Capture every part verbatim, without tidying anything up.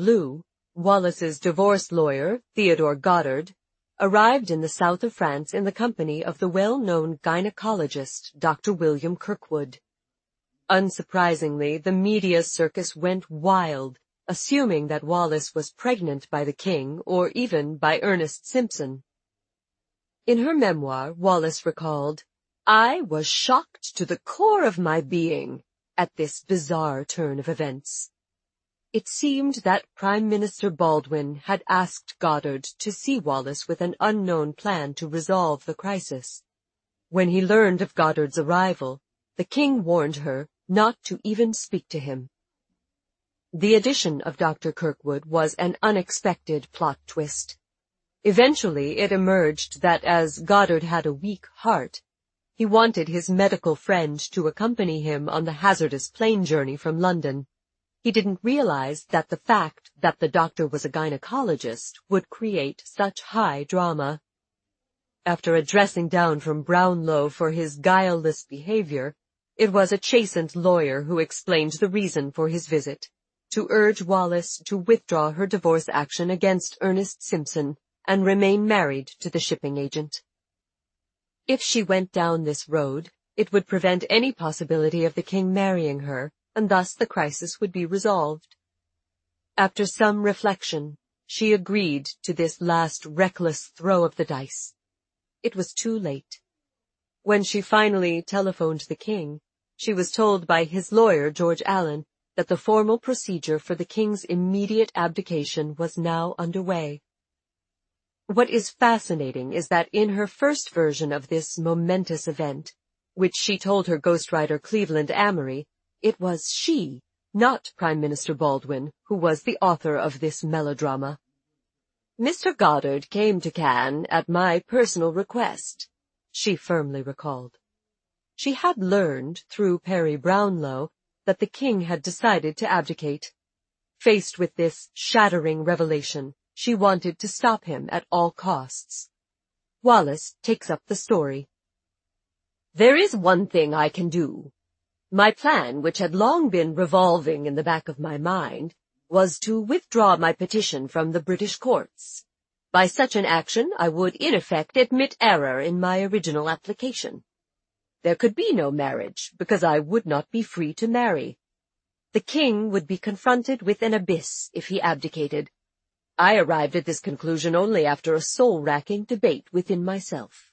blue, Wallace's divorce lawyer, Theodore Goddard, arrived in the south of France in the company of the well-known gynecologist Doctor William Kirkwood. Unsurprisingly, the media circus went wild, assuming that Wallace was pregnant by the king or even by Ernest Simpson. In her memoir, Wallace recalled, "I was shocked to the core of my being at this bizarre turn of events." It seemed that Prime Minister Baldwin had asked Goddard to see Wallace with an unknown plan to resolve the crisis. When he learned of Goddard's arrival, the king warned her not to even speak to him. The addition of Doctor Kirkwood was an unexpected plot twist. Eventually it emerged that as Goddard had a weak heart, he wanted his medical friend to accompany him on the hazardous plane journey from London. He didn't realize that the fact that the doctor was a gynecologist would create such high drama. After a dressing down from Brownlow for his guileless behavior, it was a chastened lawyer who explained the reason for his visit, to urge Wallace to withdraw her divorce action against Ernest Simpson and remain married to the shipping agent. If she went down this road, it would prevent any possibility of the king marrying her, and thus the crisis would be resolved. After some reflection, she agreed to this last reckless throw of the dice. It was too late. When she finally telephoned the king, she was told by his lawyer, George Allen, that the formal procedure for the king's immediate abdication was now underway. What is fascinating is that in her first version of this momentous event, which she told her ghostwriter Cleveland Amory, it was she, not Prime Minister Baldwin, who was the author of this melodrama. "Mister Goddard came to Cannes at my personal request," she firmly recalled. She had learned, through Perry Brownlow, that the king had decided to abdicate. Faced with this shattering revelation, she wanted to stop him at all costs. Wallace takes up the story. "There is one thing I can do. My plan, which had long been revolving in the back of my mind, was to withdraw my petition from the British courts. By such an action, I would in effect admit error in my original application. There could be no marriage, because I would not be free to marry. The king would be confronted with an abyss if he abdicated. I arrived at this conclusion only after a soul-racking debate within myself."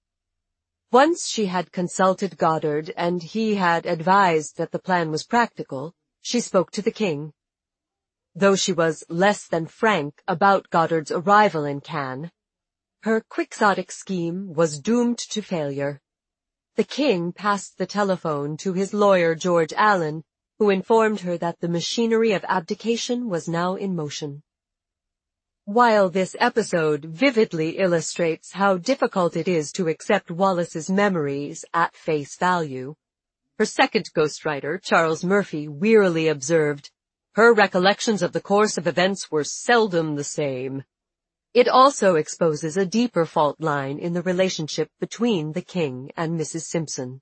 Once she had consulted Goddard and he had advised that the plan was practical, she spoke to the king. Though she was less than frank about Goddard's arrival in Cannes, her quixotic scheme was doomed to failure. The king passed the telephone to his lawyer George Allen, who informed her that the machinery of abdication was now in motion. While this episode vividly illustrates how difficult it is to accept Wallace's memories at face value, her second ghostwriter, Charles Murphy, wearily observed, "Her recollections of the course of events were seldom the same." It also exposes a deeper fault line in the relationship between the king and Missus Simpson.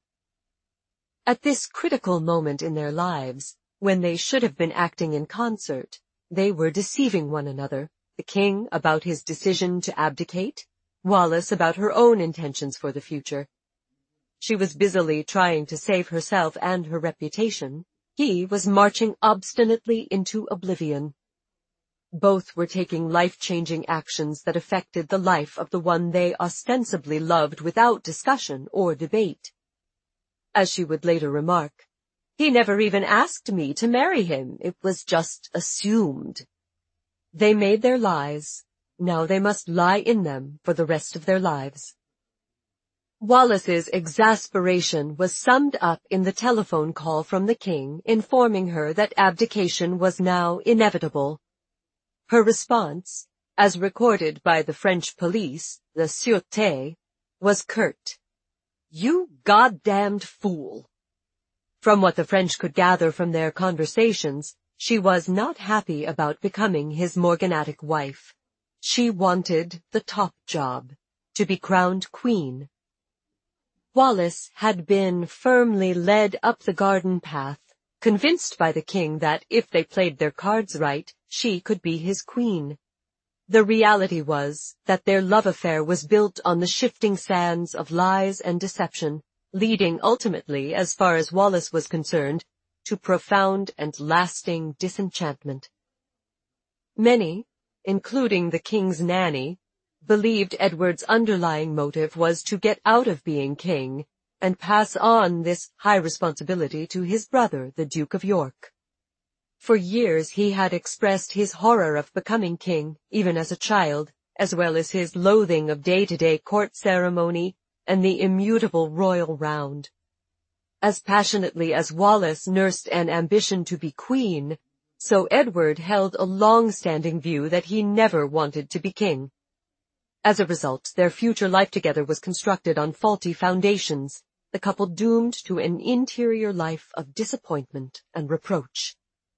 At this critical moment in their lives, when they should have been acting in concert, they were deceiving one another. The king about his decision to abdicate, Wallace about her own intentions for the future. She was busily trying to save herself and her reputation. He was marching obstinately into oblivion. Both were taking life-changing actions that affected the life of the one they ostensibly loved without discussion or debate. As she would later remark, "He never even asked me to marry him. It was just assumed." They made their lies. Now they must lie in them for the rest of their lives. Wallace's exasperation was summed up in the telephone call from the king informing her that abdication was now inevitable. Her response, as recorded by the French police, the Sûreté, was curt. "You goddamned fool." From what the French could gather from their conversations, she was not happy about becoming his morganatic wife. She wanted the top job, to be crowned queen. Wallace had been firmly led up the garden path, convinced by the king that if they played their cards right, she could be his queen. The reality was that their love affair was built on the shifting sands of lies and deception, leading ultimately, as far as Wallis was concerned, to profound and lasting disenchantment. Many, including the king's nanny, believed Edward's underlying motive was to get out of being king and pass on this high responsibility to his brother, the Duke of York. For years he had expressed his horror of becoming king, even as a child, as well as his loathing of day-to-day court ceremony and the immutable royal round. As passionately as Wallis nursed an ambition to be queen, so Edward held a long-standing view that he never wanted to be king. As a result, their future life together was constructed on faulty foundations, the couple doomed to an interior life of disappointment and reproach.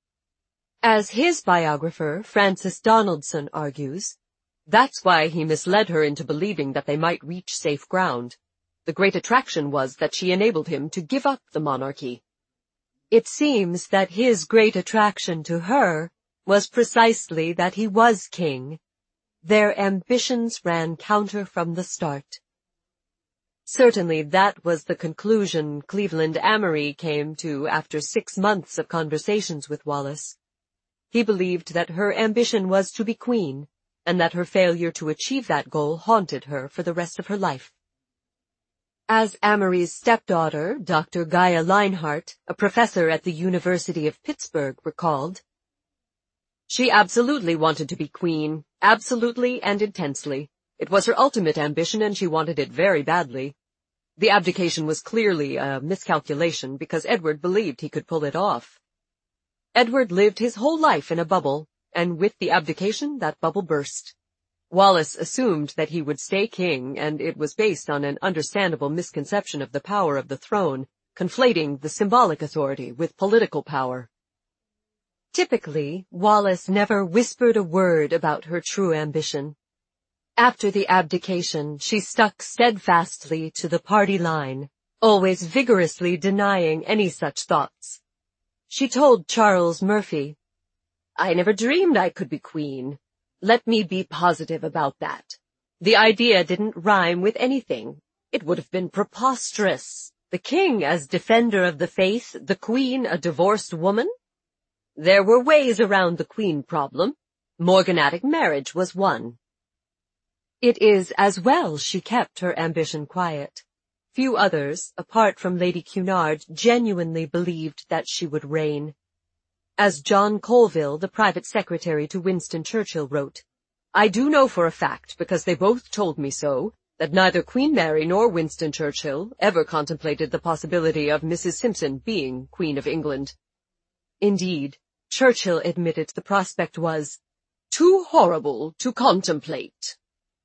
As his biographer, Francis Donaldson, argues, that's why he misled her into believing that they might reach safe ground. The great attraction was that she enabled him to give up the monarchy. It seems that his great attraction to her was precisely that he was king. Their ambitions ran counter from the start. Certainly that was the conclusion Cleveland Amory came to after six months of conversations with Wallis. He believed that her ambition was to be queen, and that her failure to achieve that goal haunted her for the rest of her life. As Amory's stepdaughter, Doctor Gaia Leinhart, a professor at the University of Pittsburgh, recalled, "She absolutely wanted to be queen, absolutely and intensely. It was her ultimate ambition, and she wanted it very badly. The abdication was clearly a miscalculation because Edward believed he could pull it off. Edward lived his whole life in a bubble, and with the abdication, that bubble burst. Wallis assumed that he would stay king, and it was based on an understandable misconception of the power of the throne, conflating the symbolic authority with political power." Typically, Wallis never whispered a word about her true ambition. After the abdication, she stuck steadfastly to the party line, always vigorously denying any such thoughts. She told Charles Murphy, "I never dreamed I could be queen. Let me be positive about that. The idea didn't rhyme with anything. It would have been preposterous. The king as defender of the faith, the queen a divorced woman? There were ways around the queen problem. Morganatic marriage was one." It is as well she kept her ambition quiet. Few others, apart from Lady Cunard, genuinely believed that she would reign. As John Colville, the private secretary to Winston Churchill, wrote, "I do know for a fact, because they both told me so, that neither Queen Mary nor Winston Churchill ever contemplated the possibility of Missus Simpson being Queen of England." Indeed, Churchill admitted the prospect was too horrible to contemplate.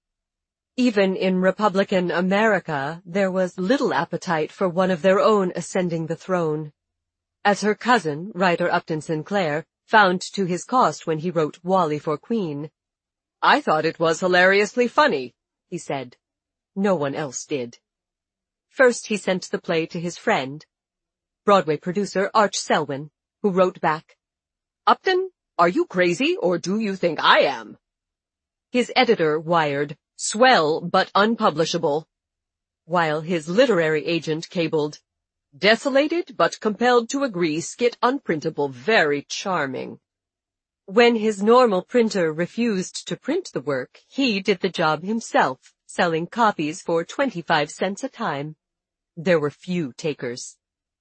Even in Republican America, there was little appetite for one of their own ascending the throne. As her cousin, writer Upton Sinclair, found to his cost when he wrote Wally for Queen, "I thought it was hilariously funny," he said. No one else did. First he sent the play to his friend, Broadway producer Arch Selwyn, who wrote back, "Upton, are you crazy, or do you think I am?" His editor wired, "Swell but unpublishable," while his literary agent cabled, "Desolated but compelled to agree, skit unprintable, very charming." When his normal printer refused to print the work, he did the job himself, selling copies for twenty-five cents a time. There were few takers.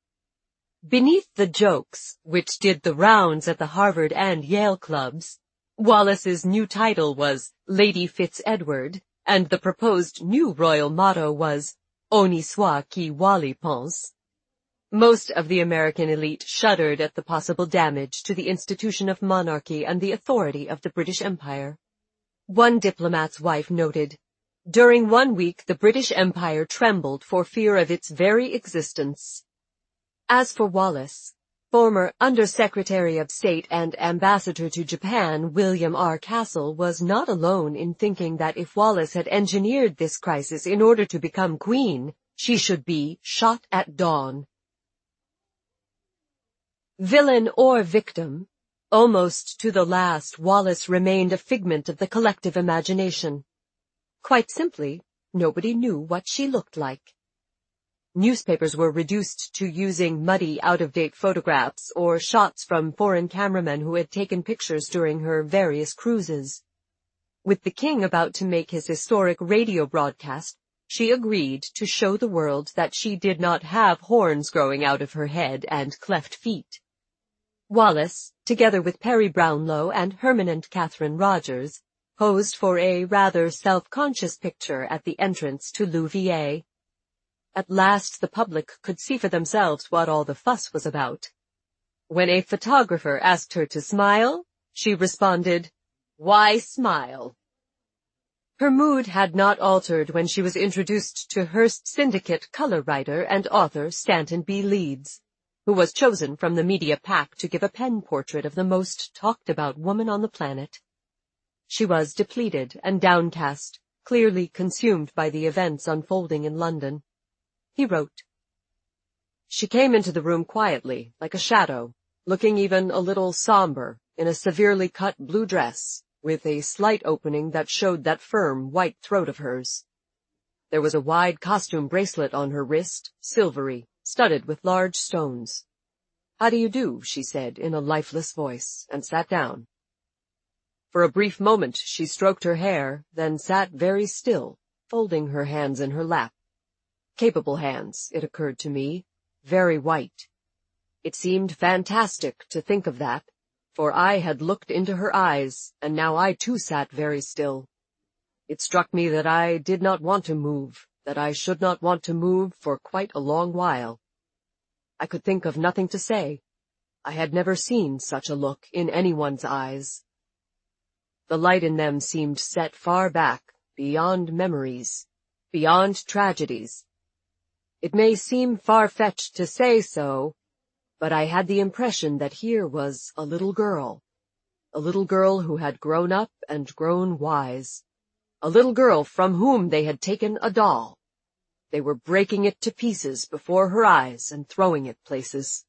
Beneath the jokes, which did the rounds at the Harvard and Yale clubs, Wallis's new title was Lady Fitz-Edward, and the proposed new royal motto was Honi soit qui Wally pense. Most of the American elite shuddered at the possible damage to the institution of monarchy and the authority of the British Empire. One diplomat's wife noted, "During one week the British Empire trembled for fear of its very existence." As for Wallis, former Under-Secretary of State and Ambassador to Japan William R. Castle was not alone in thinking that if Wallis had engineered this crisis in order to become queen, she should be shot at dawn. Villain or victim, Almost to the last, Wallis remained a figment of the collective imagination. Quite simply, nobody knew what she looked like. Newspapers were reduced to using muddy, out-of-date photographs or shots from foreign cameramen who had taken pictures during her various cruises. With the king about to make his historic radio broadcast, she agreed to show the world that she did not have horns growing out of her head and cleft feet. Wallis, together with Perry Brownlow and Herman and Catherine Rogers, posed for a rather self-conscious picture at the entrance to Louviers. At last the public could see for themselves what all the fuss was about. When a photographer asked her to smile, she responded, "Why smile?" Her mood had not altered when she was introduced to Hearst Syndicate color writer and author Stanton B. Leeds, who was chosen from the media pack to give a pen portrait of the most talked-about woman on the planet. She was depleted and downcast, clearly consumed by the events unfolding in London. He wrote, "She came into the room quietly, like a shadow, looking even a little somber, in a severely cut blue dress, with a slight opening that showed that firm, white throat of hers. There was a wide costume bracelet on her wrist, silvery, studded with large stones. 'How do you do?' she said in a lifeless voice, and sat down. For a brief moment she stroked her hair, then sat very still, folding her hands in her lap. Capable hands, it occurred to me, very white. It seemed fantastic to think of that, for I had looked into her eyes, and now I too sat very still. It struck me that I did not want to move, that I should not want to move for quite a long while. I could think of nothing to say. I had never seen such a look in anyone's eyes. The light in them seemed set far back, beyond memories, beyond tragedies. It may seem far-fetched to say so, but I had the impression that here was a little girl, a little girl who had grown up and grown wise, a little girl from whom they had taken a doll. They were breaking it to pieces before her eyes and throwing it places."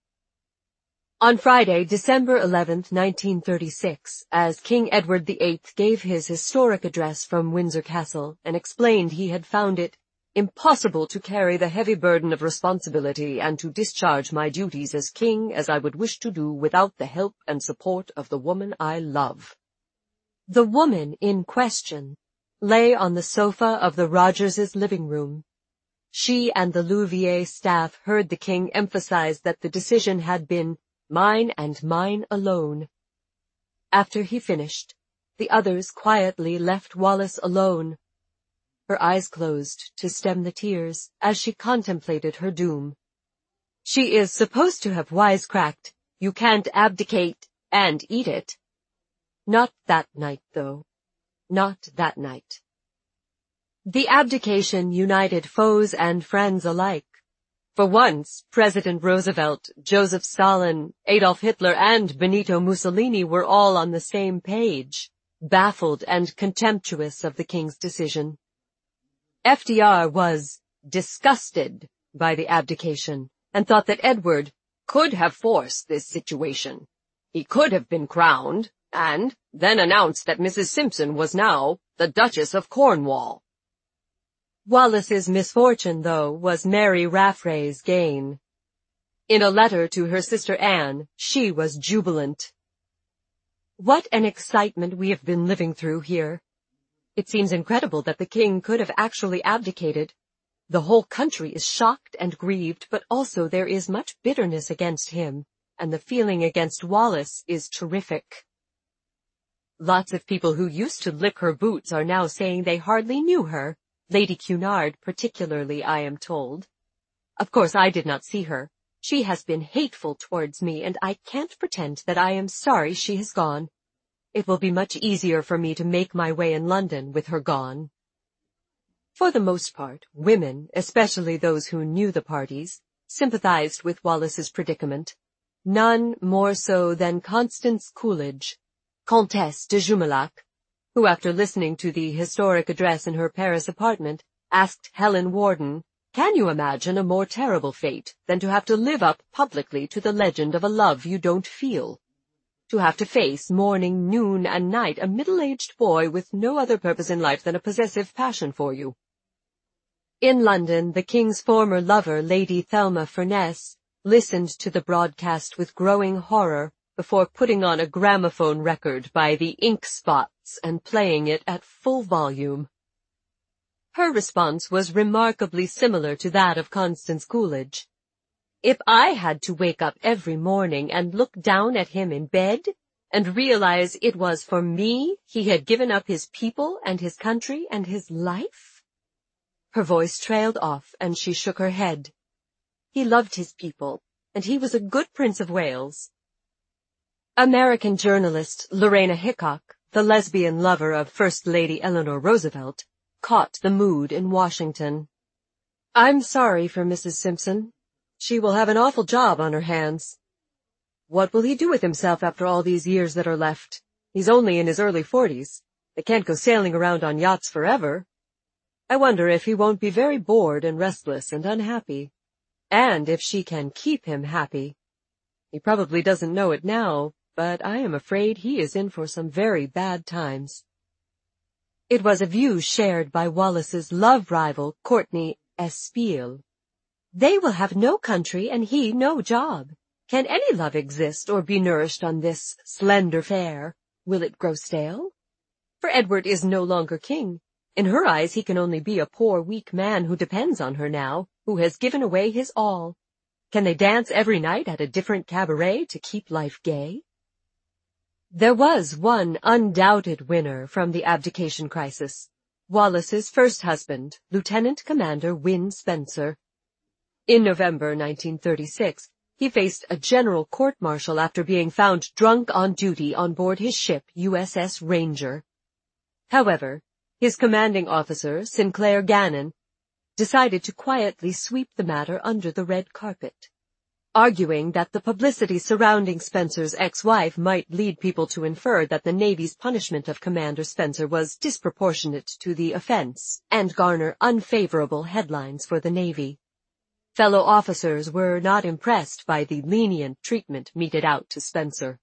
On Friday, December eleventh, nineteen thirty-six, as King Edward the Eighth gave his historic address from Windsor Castle and explained he had found it impossible to carry the heavy burden of responsibility and to discharge my duties as king as I would wish to do without the help and support of the woman I love. The woman in question lay on the sofa of the Rogerses' living room. She and the Louviers staff heard the king emphasize that the decision had been mine and mine alone. After he finished, the others quietly left Wallis alone. Her eyes closed to stem the tears as she contemplated her doom. She is supposed to have wisecracked, "You can't abdicate and eat it." Not that night, though. Not that night. The abdication united foes and friends alike. For once, President Roosevelt, Joseph Stalin, Adolf Hitler, and Benito Mussolini were all on the same page, baffled and contemptuous of the king's decision. F D R was disgusted by the abdication and thought that Edward could have forced this situation. He could have been crowned and then announced that Missus Simpson was now the Duchess of Cornwall. Wallis's misfortune, though, was Mary Raffray's gain. In a letter to her sister Anne, she was jubilant. "What an excitement we have been living through here. It seems incredible that the king could have actually abdicated. The whole country is shocked and grieved, but also there is much bitterness against him, and the feeling against Wallis is terrific. Lots of people who used to lick her boots are now saying they hardly knew her, Lady Cunard particularly, I am told. Of course I did not see her. She has been hateful towards me, and I can't pretend that I am sorry she has gone. It will be much easier for me to make my way in London with her gone." For the most part, women, especially those who knew the parties, sympathized with Wallis's predicament. None more so than Constance Coolidge, Comtesse de Jumelac, who, after listening to the historic address in her Paris apartment, asked Helen Warden, "Can you imagine a more terrible fate than to have to live up publicly to the legend of a love you don't feel?" to have to face morning, noon, and night a middle-aged boy with no other purpose in life than a possessive passion for you. In London, the king's former lover, Lady Thelma Furness, listened to the broadcast with growing horror before putting on a gramophone record by the Ink Spots and playing it at full volume. Her response was remarkably similar to that of Constance Coolidge. If I had to wake up every morning and look down at him in bed and realize it was for me he had given up his people and his country and his life? Her voice trailed off and she shook her head. He loved his people, and he was a good Prince of Wales. American journalist Lorena Hickok, the lesbian lover of First Lady Eleanor Roosevelt, caught the mood in Washington. "I'm sorry for Missus Simpson. She will have an awful job on her hands. What will he do with himself after all these years that are left? He's only in his early forties. They can't go sailing around on yachts forever. I wonder if he won't be very bored and restless and unhappy. And if she can keep him happy. He probably doesn't know it now, but I am afraid he is in for some very bad times." It was a view shared by Wallace's love rival, Courtney Espiel. "They will have no country and he no job. Can any love exist or be nourished on this slender fare? Will it grow stale? For Edward is no longer king. In her eyes he can only be a poor, weak man who depends on her now, who has given away his all. Can they dance every night at a different cabaret to keep life gay?" There was one undoubted winner from the abdication crisis, Wallace's first husband, Lieutenant Commander Wynne Spencer. In November nineteen thirty-six, he faced a general court-martial after being found drunk on duty on board his ship U S S Ranger. However, his commanding officer, Sinclair Gannon, decided to quietly sweep the matter under the red carpet, arguing that the publicity surrounding Spencer's ex-wife might lead people to infer that the Navy's punishment of Commander Spencer was disproportionate to the offense and garner unfavorable headlines for the Navy. Fellow officers were not impressed by the lenient treatment meted out to Spencer.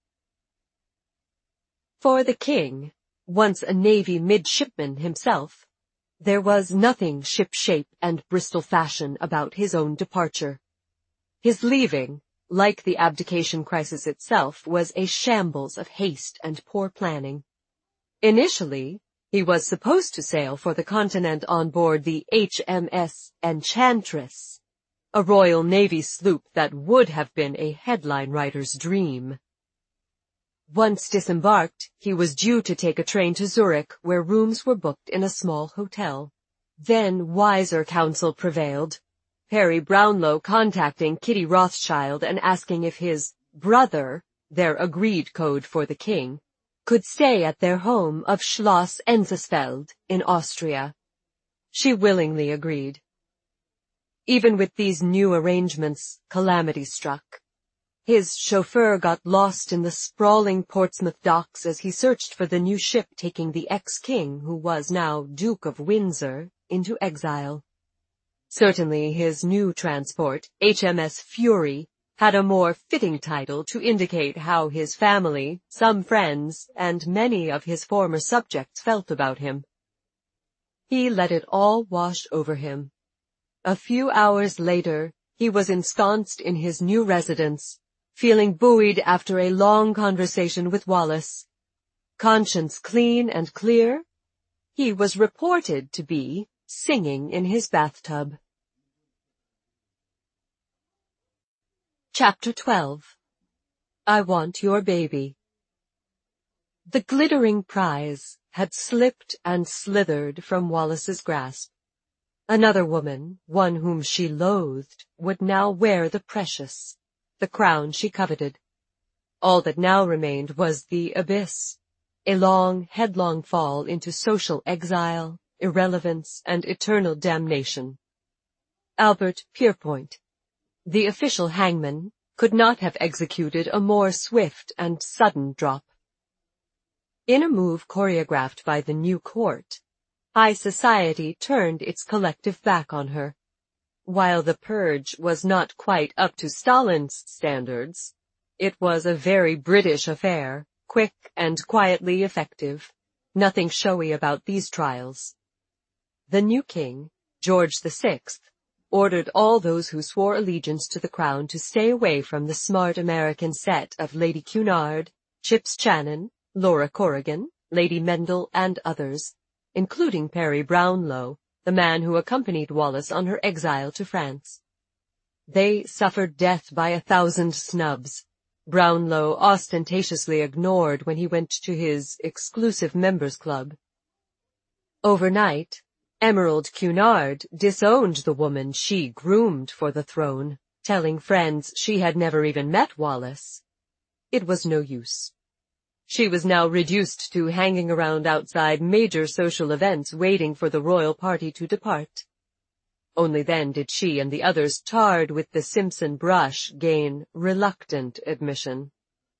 For the king, once a Navy midshipman himself, there was nothing ship-shape and Bristol fashion about his own departure. His leaving, like the abdication crisis itself, was a shambles of haste and poor planning. Initially, he was supposed to sail for the continent on board the H M S Enchantress, a Royal Navy sloop that would have been a headline writer's dream. Once disembarked, he was due to take a train to Zurich, where rooms were booked in a small hotel. Then wiser counsel prevailed, Harry Brownlow contacting Kitty Rothschild and asking if his brother, their agreed code for the king, could stay at their home of Schloss Enzesfeld in Austria. She willingly agreed. Even with these new arrangements, calamity struck. His chauffeur got lost in the sprawling Portsmouth docks as he searched for the new ship taking the ex-king, who was now Duke of Windsor, into exile. Certainly his new transport, H M S Fury, had a more fitting title to indicate how his family, some friends, and many of his former subjects felt about him. He let it all wash over him. A few hours later, he was ensconced in his new residence, feeling buoyed after a long conversation with Wallace. Conscience clean and clear, he was reported to be singing in his bathtub. Chapter twelve. I Want Your Baby. The glittering prize had slipped and slithered from Wallace's grasp. Another woman, one whom she loathed, would now wear the precious, the crown she coveted. All that now remained was the abyss, a long, headlong fall into social exile, irrelevance, and eternal damnation. Albert Pierpoint, the official hangman, could not have executed a more swift and sudden drop. In a move choreographed by the new court, high society turned its collective back on her. While the purge was not quite up to Stalin's standards, It was a very British affair, quick and quietly effective. Nothing showy about these trials. The new king, George the Sixth, ordered all those who swore allegiance to the crown to stay away from the smart American set of Lady Cunard, Chips Channon, Laura Corrigan, Lady Mendel, and others, including Perry Brownlow, the man who accompanied Wallis on her exile to France. They suffered death by a thousand snubs. Brownlow ostentatiously ignored when he went to his exclusive members' club. Overnight, Emerald Cunard disowned the woman she groomed for the throne, telling friends she had never even met Wallis. It was no use. She was now reduced to hanging around outside major social events waiting for the royal party to depart. Only then did she and the others tarred with the Simpson brush gain reluctant admission.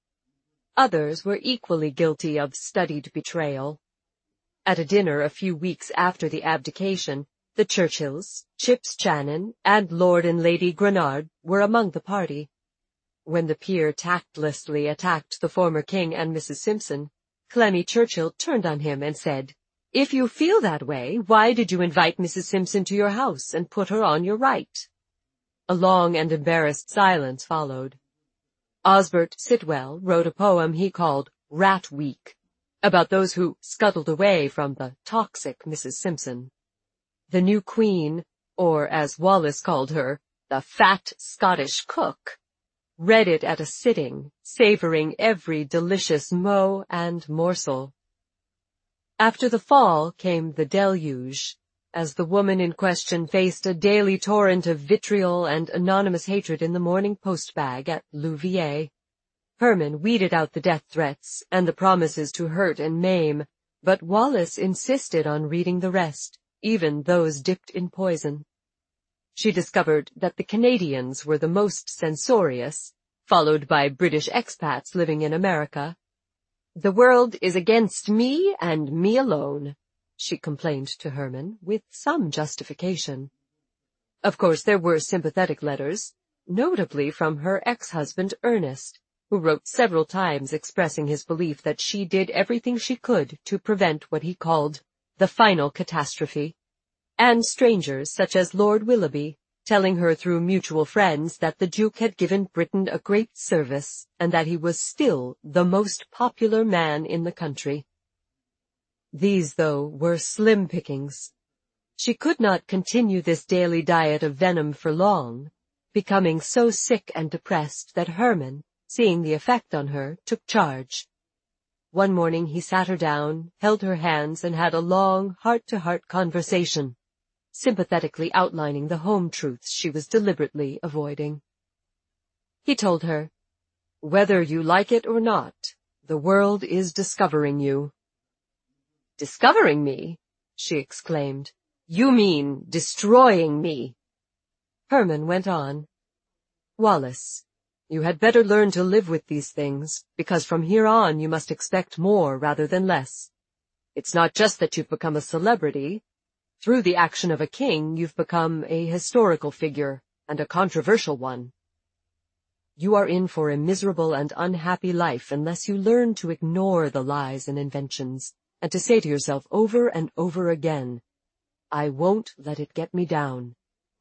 Others were equally guilty of studied betrayal. At a dinner a few weeks after the abdication, the Churchills, Chips Channon, and Lord and Lady Granard were among the party. When the peer tactlessly attacked the former king and Missus Simpson, Clemmy Churchill turned on him and said, "If you feel that way, why did you invite Missus Simpson to your house and put her on your right?" A long and embarrassed silence followed. Osbert Sitwell wrote a poem he called Rat Week, about those who scuttled away from the toxic Missus Simpson. The new queen, or as Wallis called her, the fat Scottish cook, read it at a sitting, savoring every delicious mot and morsel. After the fall came the deluge, as the woman in question faced a daily torrent of vitriol and anonymous hatred in the Morning Post bag at Louviers. Herman weeded out the death threats and the promises to hurt and maim, but Wallis insisted on reading the rest, even those dipped in poison. She discovered that the Canadians were the most censorious, followed by British expats living in America. "The world is against me and me alone," she complained to Herman, with some justification. Of course, there were sympathetic letters, notably from her ex-husband Ernest, who wrote several times expressing his belief that she did everything she could to prevent what he called the final catastrophe, and strangers such as Lord Willoughby, telling her through mutual friends that the Duke had given Britain a great service, and that he was still the most popular man in the country. These, though, were slim pickings. She could not continue this daily diet of venom for long, becoming so sick and depressed that Herman, seeing the effect on her, took charge. One morning he sat her down, held her hands, and had a long, heart-to-heart conversation, sympathetically outlining the home truths she was deliberately avoiding. He told her, "Whether you like it or not, the world is discovering you." "Discovering me?" she exclaimed. "You mean destroying me." Herman went on, "Wallis, you had better learn to live with these things, because from here on you must expect more rather than less. It's not just that you've become a celebrity. Through the action of a king, you've become a historical figure, and a controversial one. You are in for a miserable and unhappy life unless you learn to ignore the lies and inventions, and to say to yourself over and over again, 'I won't let it get me down.'"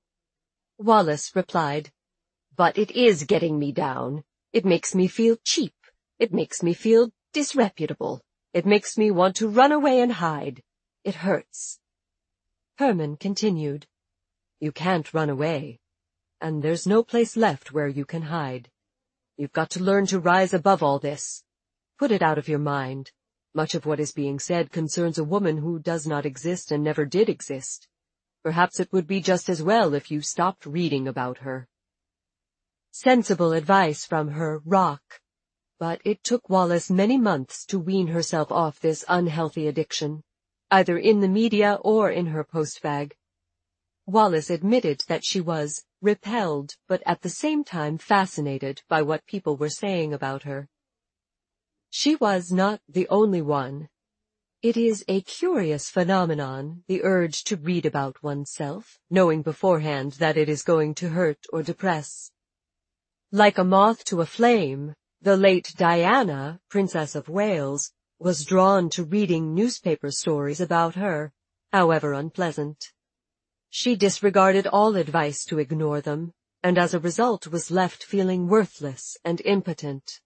Wallis replied, "But it is getting me down. It makes me feel cheap. It makes me feel disreputable. It makes me want to run away and hide. It hurts." Herman continued, "You can't run away, and there's no place left where you can hide. You've got to learn to rise above all this. Put it out of your mind. Much of what is being said concerns a woman who does not exist and never did exist. Perhaps it would be just as well if you stopped reading about her." Sensible advice from her rock, but it took Wallis many months to wean herself off this unhealthy addiction, either in the media or in her post-bag. Wallis admitted that she was repelled, but at the same time fascinated by what people were saying about her. She was not the only one. It is a curious phenomenon, the urge to read about oneself, knowing beforehand that it is going to hurt or depress. Like a moth to a flame, The late Diana, Princess of Wales, was drawn to reading newspaper stories about her, however unpleasant. She disregarded all advice to ignore them, and as a result was left feeling worthless and impotent.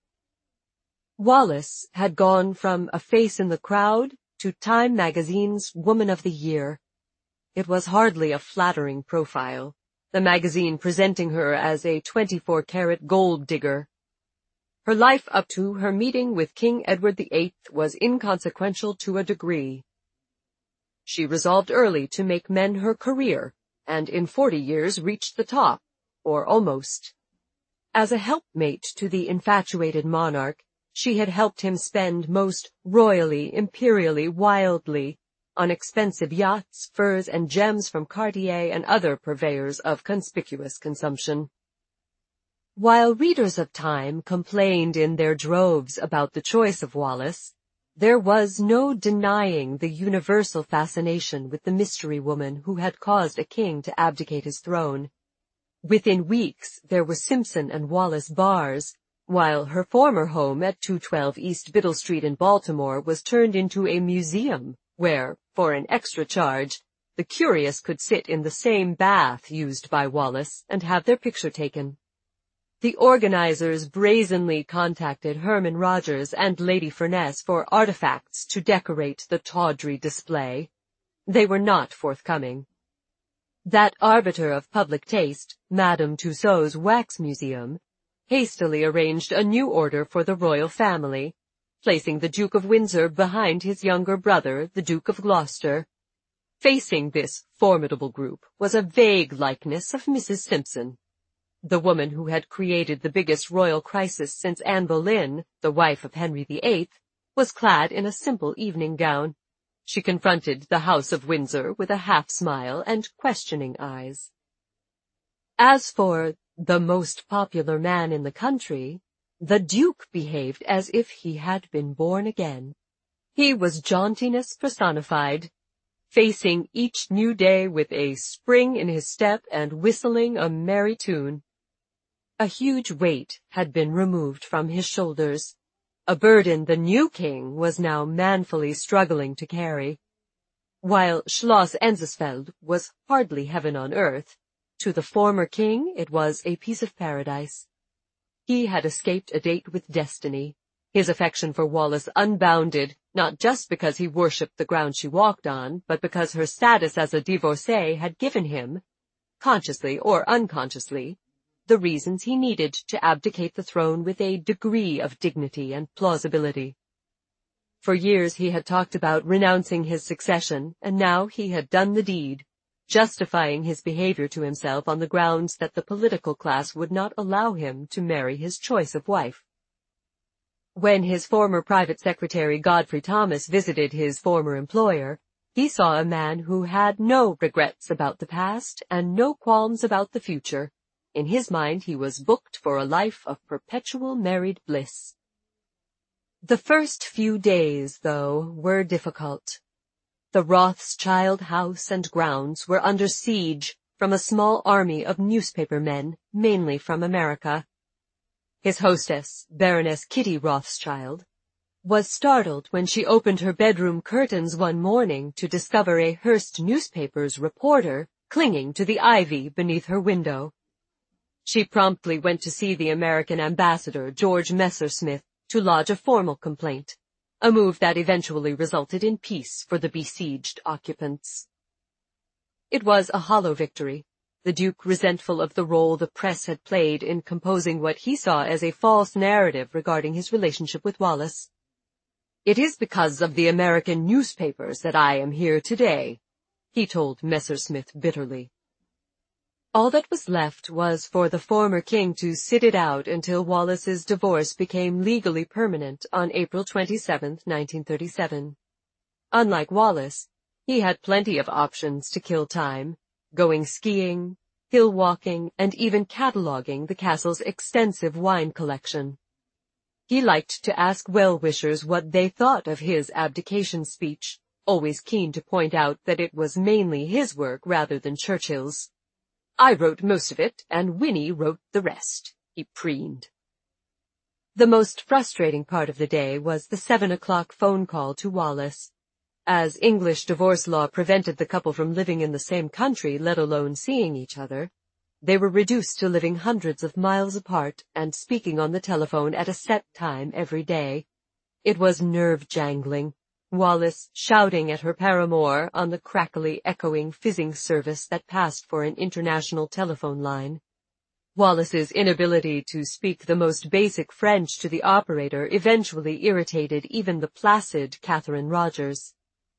Wallis had gone from a face in the crowd to Time magazine's Woman of the Year. It was hardly a flattering profile, the magazine presenting her as a twenty-four carat gold digger. Her life up to her meeting with King Edward the Eighth was inconsequential to a degree. She resolved early to make men her career, and in forty years reached the top, or almost. As a helpmate to the infatuated monarch, she had helped him spend most royally, imperially, wildly, on expensive yachts, furs, and gems from Cartier and other purveyors of conspicuous consumption. While readers of Time complained in their droves about the choice of Wallis, there was no denying the universal fascination with the mystery woman who had caused a king to abdicate his throne. Within weeks there were Simpson and Wallis bars, while her former home at two twelve East Biddle Street in Baltimore was turned into a museum, where, for an extra charge, the curious could sit in the same bath used by Wallis and have their picture taken. The organizers brazenly contacted Herman Rogers and Lady Furness for artifacts to decorate the tawdry display. They were not forthcoming. That arbiter of public taste, Madame Tussaud's Wax Museum, hastily arranged a new order for the royal family, placing the Duke of Windsor behind his younger brother, the Duke of Gloucester. Facing this formidable group was a vague likeness of Missus Simpson. The woman who had created the biggest royal crisis since Anne Boleyn, the wife of Henry the Eighth, was clad in a simple evening gown. She confronted the House of Windsor with a half-smile and questioning eyes. As for the most popular man in the country, the Duke behaved as if he had been born again. He was jauntiness personified, facing each new day with a spring in his step and whistling a merry tune. A huge weight had been removed from his shoulders, a burden the new king was now manfully struggling to carry. While Schloss Enzesfeld was hardly heaven on earth, to the former king it was a piece of paradise. He had escaped a date with destiny, his affection for Wallis unbounded, not just because he worshipped the ground she walked on, but because her status as a divorcée had given him, consciously or unconsciously, the reasons he needed to abdicate the throne with a degree of dignity and plausibility. For years he had talked about renouncing his succession, and now he had done the deed, justifying his behavior to himself on the grounds that the political class would not allow him to marry his choice of wife. When his former private secretary Godfrey Thomas visited his former employer, he saw a man who had no regrets about the past and no qualms about the future. In his mind he was booked for a life of perpetual married bliss. The first few days, though, were difficult. The Rothschild house and grounds were under siege from a small army of newspaper men, mainly from America. His hostess, Baroness Kitty Rothschild, was startled when she opened her bedroom curtains one morning to discover a Hearst newspaper's reporter clinging to the ivy beneath her window. She promptly went to see the American ambassador, George Messersmith, to lodge a formal complaint, a move that eventually resulted in peace for the besieged occupants. It was a hollow victory, the Duke resentful of the role the press had played in composing what he saw as a false narrative regarding his relationship with Wallis. "It is because of the American newspapers that I am here today," he told Messersmith bitterly. All that was left was for the former king to sit it out until Wallis's divorce became legally permanent on April twenty-seventh, nineteen thirty-seven. Unlike Wallis, he had plenty of options to kill time, going skiing, hill walking, and even cataloging the castle's extensive wine collection. He liked to ask well-wishers what they thought of his abdication speech, always keen to point out that it was mainly his work rather than Churchill's. "I wrote most of it, and Winnie wrote the rest," he preened. The most frustrating part of the day was the seven o'clock phone call to Wallace. As English divorce law prevented the couple from living in the same country, let alone seeing each other, they were reduced to living hundreds of miles apart and speaking on the telephone at a set time every day. It was nerve-jangling, Wallace shouting at her paramour on the crackly, echoing fizzing service that passed for an international telephone line. Wallace's inability to speak the most basic French to the operator eventually irritated even the placid Catherine Rogers.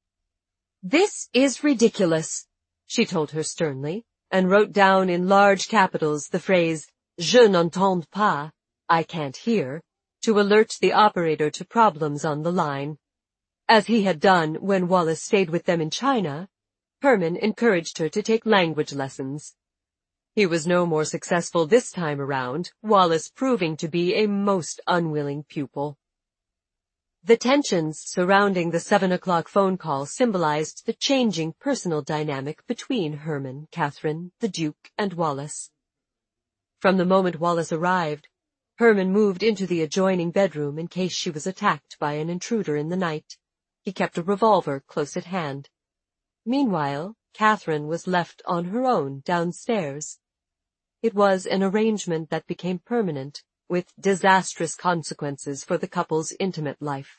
"This is ridiculous," she told her sternly, and wrote down in large capitals the phrase, "Je n'entends pas," I can't hear, to alert the operator to problems on the line. As he had done when Wallace stayed with them in China, Herman encouraged her to take language lessons. He was no more successful this time around, Wallace proving to be a most unwilling pupil. The tensions surrounding the seven o'clock phone call symbolized the changing personal dynamic between Herman, Catherine, the Duke, and Wallace. From the moment Wallace arrived, Herman moved into the adjoining bedroom in case she was attacked by an intruder in the night. He kept a revolver close at hand. Meanwhile, Catherine was left on her own downstairs. It was an arrangement that became permanent, with disastrous consequences for the couple's intimate life.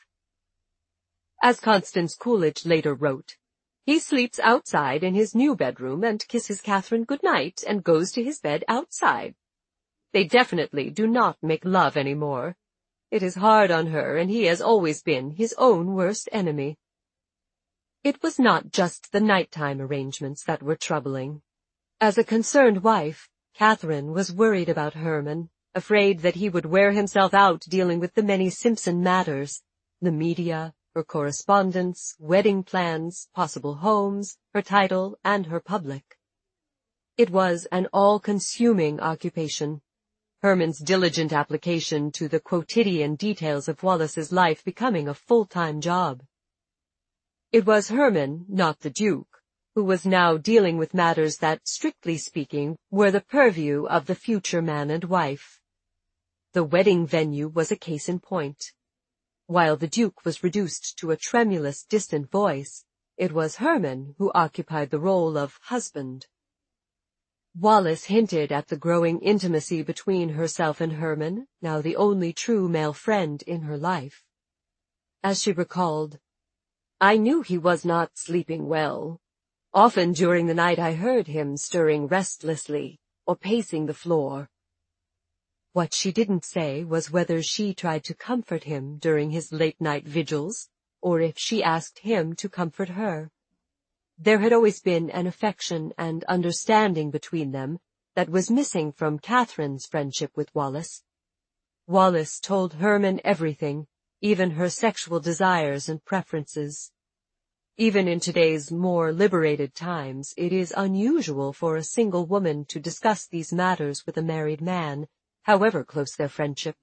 As Constance Coolidge later wrote, "He sleeps outside in his new bedroom and kisses Catherine good night and goes to his bed outside. They definitely do not make love any more. It is hard on her, and he has always been his own worst enemy." It was not just the nighttime arrangements that were troubling. As a concerned wife, Catherine was worried about Herman, afraid that he would wear himself out dealing with the many Simpson matters, the media, her correspondence, wedding plans, possible homes, her title, and her public. It was an all-consuming occupation, Herman's diligent application to the quotidian details of Wallace's life becoming a full-time job. It was Herman, not the Duke, who was now dealing with matters that, strictly speaking, were the purview of the future man and wife. The wedding venue was a case in point. While the Duke was reduced to a tremulous, distant voice, it was Herman who occupied the role of husband. Wallace hinted at the growing intimacy between herself and Herman, now the only true male friend in her life. As she recalled, "I knew he was not sleeping well. Often during the night I heard him stirring restlessly or pacing the floor." What she didn't say was whether she tried to comfort him during his late-night vigils, or if she asked him to comfort her. There had always been an affection and understanding between them that was missing from Catherine's friendship with Wallace. Wallace told Herman everything, even her sexual desires and preferences. Even in today's more liberated times, it is unusual for a single woman to discuss these matters with a married man, however close their friendship.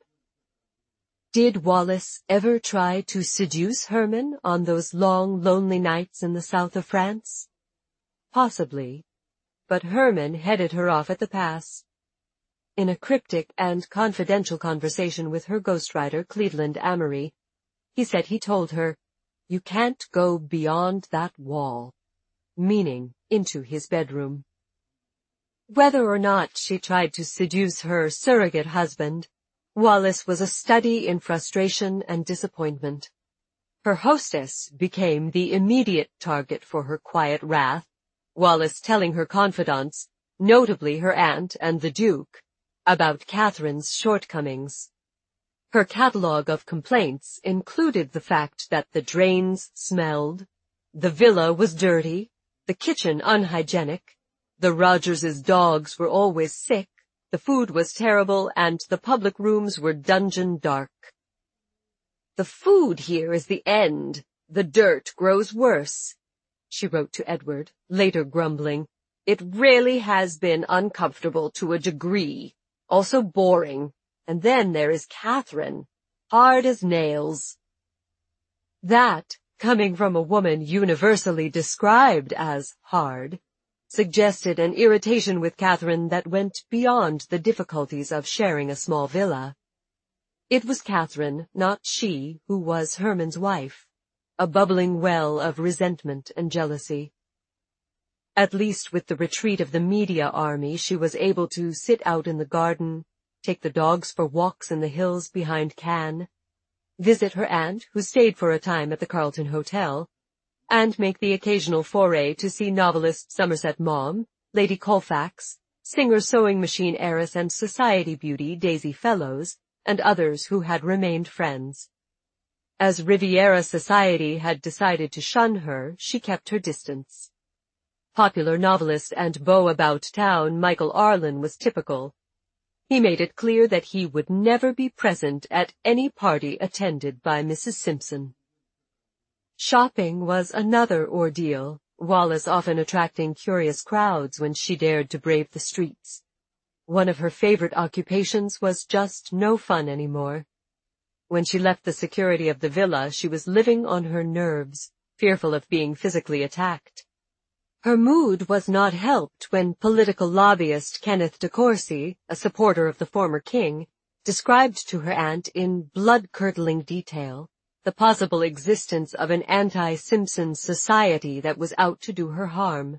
Did Wallace ever try to seduce Herman on those long, lonely nights in the south of France? Possibly, but Herman headed her off at the pass. In a cryptic and confidential conversation with her ghostwriter, Cleveland Amory, he said he told her, "You can't go beyond that wall," meaning into his bedroom. Whether or not she tried to seduce her surrogate husband, Wallace was a study in frustration and disappointment. Her hostess became the immediate target for her quiet wrath, Wallace telling her confidants, notably her aunt and the Duke, about Catherine's shortcomings. Her catalogue of complaints included the fact that the drains smelled, the villa was dirty, the kitchen unhygienic, the Rogerses' dogs were always sick, the food was terrible, and the public rooms were dungeon dark. "The food here is the end. The dirt grows worse," she wrote to Edward, later grumbling. "It really has been uncomfortable to a degree, also boring. And then there is Catherine, hard as nails." That, coming from a woman universally described as hard, suggested an irritation with Catherine that went beyond the difficulties of sharing a small villa. It was Catherine, not she, who was Hermann's wife, a bubbling well of resentment and jealousy. At least with the retreat of the media army, she was able to sit out in the garden, take the dogs for walks in the hills behind Cannes, visit her aunt, who stayed for a time at the Carlton Hotel, and make the occasional foray to see novelist Somerset Maugham, Lady Colfax, singer sewing machine heiress and society beauty Daisy Fellows, and others who had remained friends. As Riviera society had decided to shun her, she kept her distance. Popular novelist and beau about town Michael Arlen was typical. He made it clear that he would never be present at any party attended by Missus Simpson. Shopping was another ordeal, Wallis often attracting curious crowds when she dared to brave the streets. One of her favorite occupations was just no fun anymore. When she left the security of the villa, she was living on her nerves, fearful of being physically attacked. Her mood was not helped when political lobbyist Kenneth de Courcy, a supporter of the former king, described to her aunt in blood-curdling detail the possible existence of an anti-Simpson society that was out to do her harm.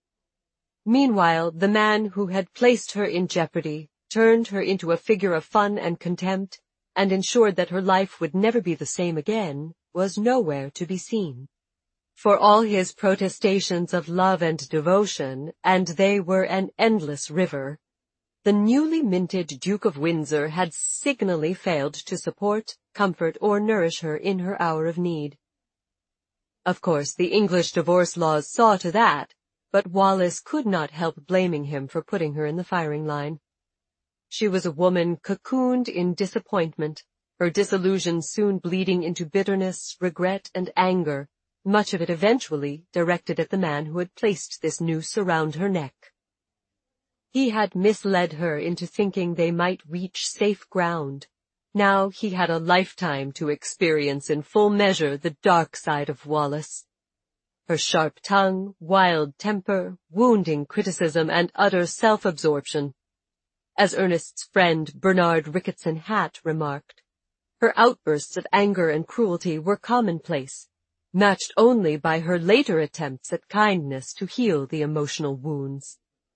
Meanwhile, the man who had placed her in jeopardy turned her into a figure of fun and contempt, and ensured that her life would never be the same again, was nowhere to be seen. For all his protestations of love and devotion, and they were an endless river, the newly minted Duke of Windsor had signally failed to support, comfort, or nourish her in her hour of need. Of course, the English divorce laws saw to that, but Wallis could not help blaming him for putting her in the firing line. She was a woman cocooned in disappointment, her disillusion soon bleeding into bitterness, regret, and anger, much of it eventually directed at the man who had placed this noose around her neck. He had misled her into thinking they might reach safe ground. Now he had a lifetime to experience in full measure the dark side of Wallis. Her sharp tongue, wild temper, wounding criticism, and utter self-absorption. As Ernest's friend Bernard Ricketson Hatt remarked, her outbursts of anger and cruelty were commonplace, matched only by her later attempts at kindness to heal the emotional wounds.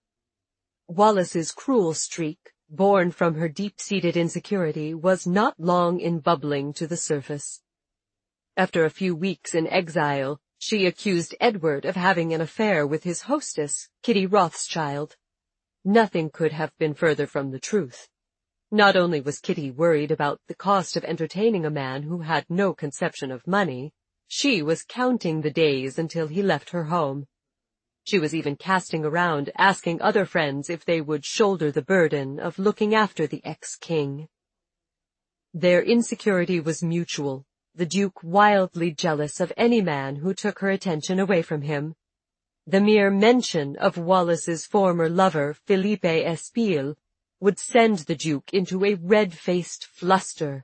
Wallis's cruel streak, born from her deep-seated insecurity, was not long in bubbling to the surface. After a few weeks in exile, she accused Edward of having an affair with his hostess, Kitty Rothschild. Nothing could have been further from the truth. Not only was Kitty worried about the cost of entertaining a man who had no conception of money, she was counting the days until he left her home. She was even casting around, asking other friends if they would shoulder the burden of looking after the ex-king. Their insecurity was mutual, the Duke wildly jealous of any man who took her attention away from him. The mere mention of Wallis's former lover, Philippe Espiel, would send the Duke into a red-faced fluster.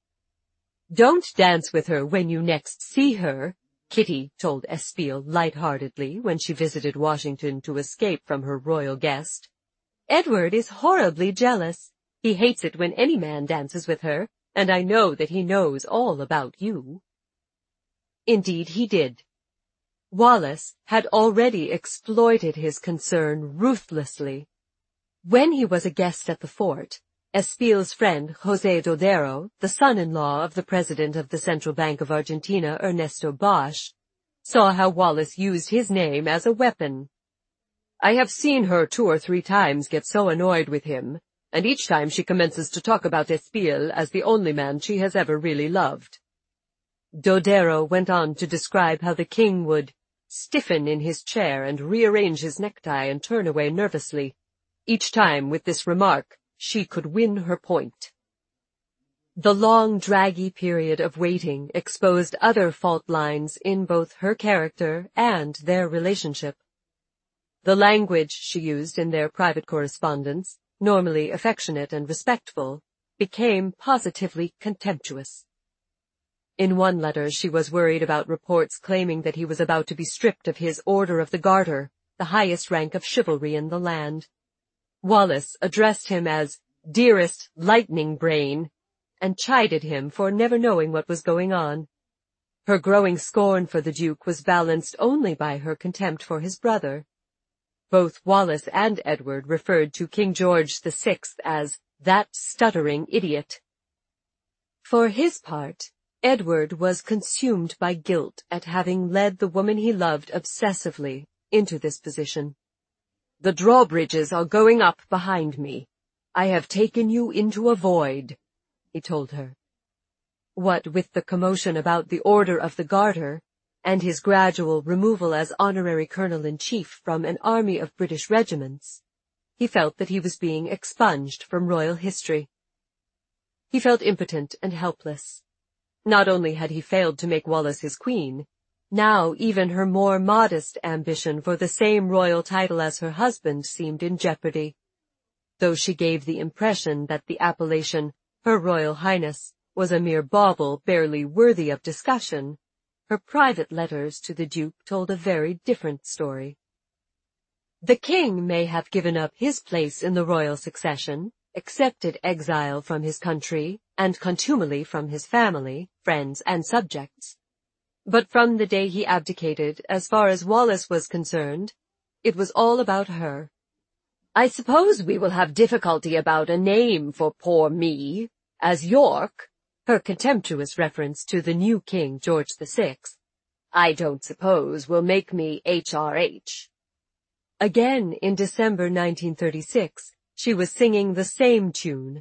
"Don't dance with her when you next see her," Kitty told Espiel light-heartedly when she visited Washington to escape from her royal guest. "Edward is horribly jealous. He hates it when any man dances with her, and I know that he knows all about you." Indeed he did. Wallis had already exploited his concern ruthlessly. When he was a guest at the fort, Espiel's friend José Dodero, the son-in-law of the president of the Central Bank of Argentina, Ernesto Bosch, saw how Wallis used his name as a weapon. "I have seen her two or three times get so annoyed with him, and each time she commences to talk about Espiel as the only man she has ever really loved." Dodero went on to describe how the king would stiffen in his chair and rearrange his necktie and turn away nervously, each time with this remark, "She could win her point." The long, draggy period of waiting exposed other fault lines in both her character and their relationship. The language she used in their private correspondence, normally affectionate and respectful, became positively contemptuous. In one letter she was worried about reports claiming that he was about to be stripped of his Order of the Garter, the highest rank of chivalry in the land. Wallis addressed him as "dearest lightning brain," and chided him for never knowing what was going on. Her growing scorn for the Duke was balanced only by her contempt for his brother. Both Wallis and Edward referred to King George the Sixth as that stuttering idiot. For his part, Edward was consumed by guilt at having led the woman he loved obsessively into this position. "The drawbridges are going up behind me. I have taken you into a void," he told her. What with the commotion about the Order of the Garter, and his gradual removal as honorary colonel-in-chief from an army of British regiments, he felt that he was being expunged from royal history. He felt impotent and helpless. Not only had he failed to make Wallis his queen, now even her more modest ambition for the same royal title as her husband seemed in jeopardy. Though she gave the impression that the appellation, Her Royal Highness, was a mere bauble barely worthy of discussion, her private letters to the Duke told a very different story. The king may have given up his place in the royal succession, accepted exile from his country, and contumely from his family, friends, and subjects. But from the day he abdicated, as far as Wallis was concerned, it was all about her. "I suppose we will have difficulty about a name for poor me, as York," her contemptuous reference to the new king, George the Sixth, "I don't suppose will make me H R H. Again, in December nineteen thirty-six, she was singing the same tune.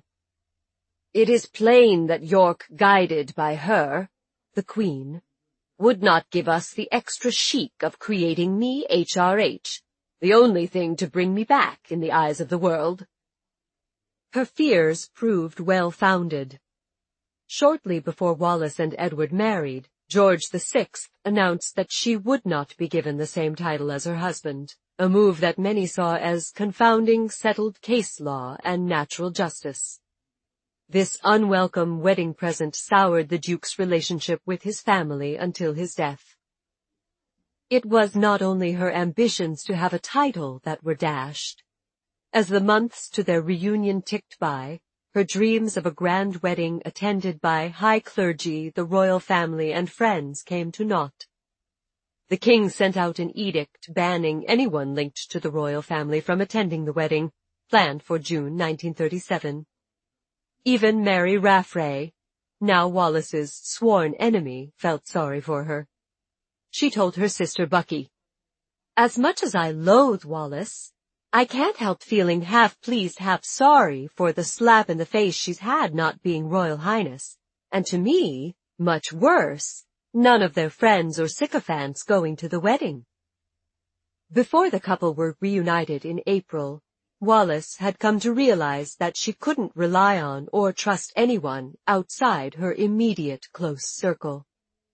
"It is plain that York, guided by her, the Queen, would not give us the extra chic of creating me H R H, the only thing to bring me back in the eyes of the world." Her fears proved well-founded. Shortly before Wallis and Edward married, George the Sixth announced that she would not be given the same title as her husband, a move that many saw as confounding settled case law and natural justice. This unwelcome wedding present soured the Duke's relationship with his family until his death. It was not only her ambitions to have a title that were dashed. As the months to their reunion ticked by, her dreams of a grand wedding attended by high clergy, the royal family, and friends came to naught. The king sent out an edict banning anyone linked to the royal family from attending the wedding, planned for June nineteen thirty-seven. Even Mary Raffray, now Wallis's sworn enemy, felt sorry for her. She told her sister Bucky, "As much as I loathe Wallis, I can't help feeling half pleased, half sorry for the slap in the face she's had not being Royal Highness, and to me, much worse, none of their friends or sycophants going to the wedding." Before the couple were reunited in April, Wallis had come to realize that she couldn't rely on or trust anyone outside her immediate close circle.